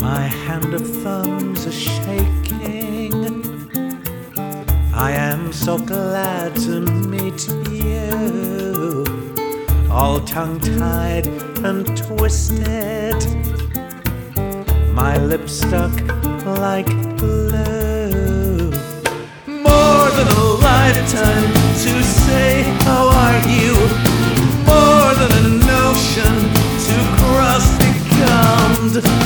My hand of thumbs are shaking. I am so glad to meet you. All tongue-tied and twisted, my lips stuck like glue. More than a lifetime